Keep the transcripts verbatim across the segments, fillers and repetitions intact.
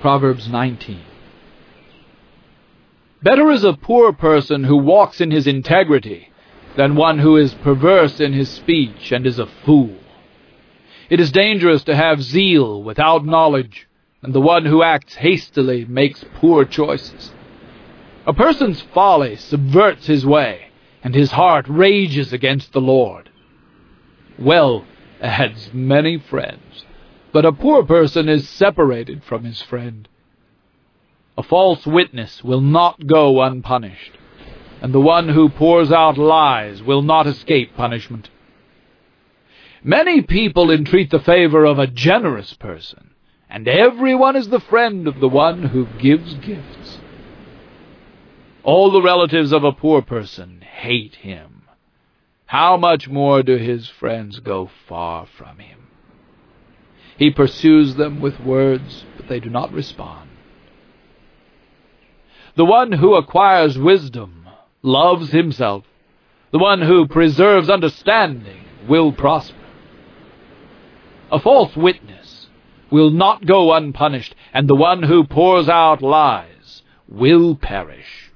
Proverbs nineteen. Better is a poor person who walks in his integrity than one who is perverse in his speech and is a fool. It is dangerous to have zeal without knowledge, and the one who acts hastily makes poor choices. A person's folly subverts his way, and his heart rages against the Lord. Wealth adds many friends, but a poor person is separated from his friend. A false witness will not go unpunished, and the one who pours out lies will not escape punishment. Many people entreat the favor of a generous person, and everyone is the friend of the one who gives gifts. All the relatives of a poor person hate him. How much more do his friends go far from him? He pursues them with words, but they do not respond. The one who acquires wisdom loves himself. The one who preserves understanding will prosper. A false witness will not go unpunished, and the one who pours out lies will perish.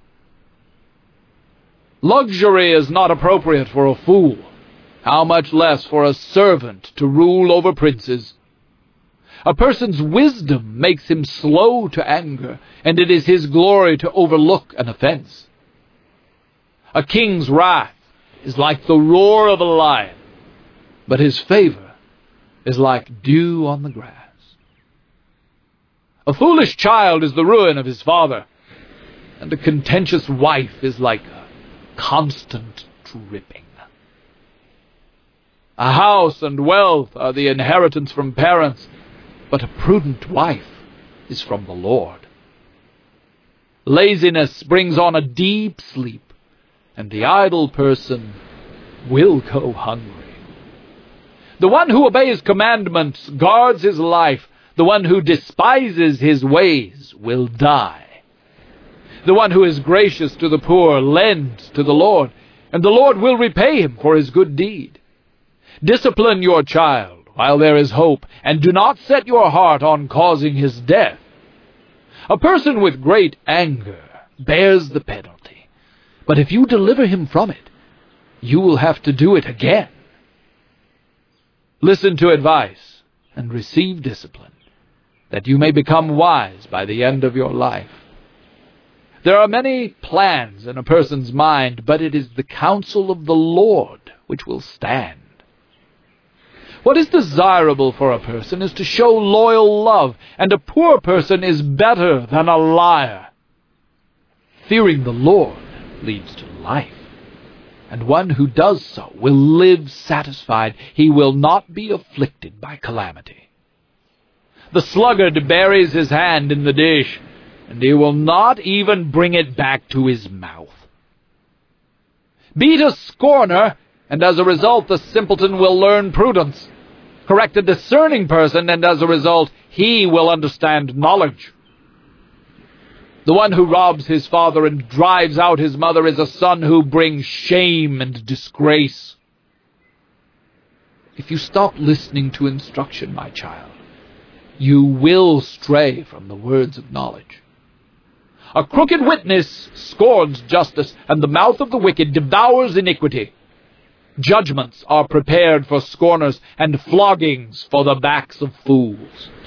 Luxury is not appropriate for a fool, how much less for a servant to rule over princes. A person's wisdom makes him slow to anger, and it is his glory to overlook an offense. A king's wrath is like the roar of a lion, but his favor is like dew on the grass. A foolish child is the ruin of his father, and a contentious wife is like a constant dripping. A house and wealth are the inheritance from parents, but a prudent wife is from the Lord. Laziness brings on a deep sleep, and the idle person will go hungry. The one who obeys commandments guards his life. The one who despises his ways will die. The one who is gracious to the poor lends to the Lord, and the Lord will repay him for his good deed. Discipline your child while there is hope, and do not set your heart on causing his death. A person with great anger bears the penalty, but if you deliver him from it, you will have to do it again. Listen to advice and receive discipline, that you may become wise by the end of your life. There are many plans in a person's mind, but it is the counsel of the Lord which will stand. What is desirable for a person is to show loyal love, and a poor person is better than a liar. Fearing the Lord leads to life, and one who does so will live satisfied. He will not be afflicted by calamity. The sluggard buries his hand in the dish, and he will not even bring it back to his mouth. Beat a scorner, and as a result the simpleton will learn prudence. Correct a discerning person, and as a result he will understand knowledge. The one who robs his father and drives out his mother is a son who brings shame and disgrace. If you stop listening to instruction, my child, you will stray from the words of knowledge. A crooked witness scorns justice, and the mouth of the wicked devours iniquity. Judgments are prepared for scorners, and floggings for the backs of fools.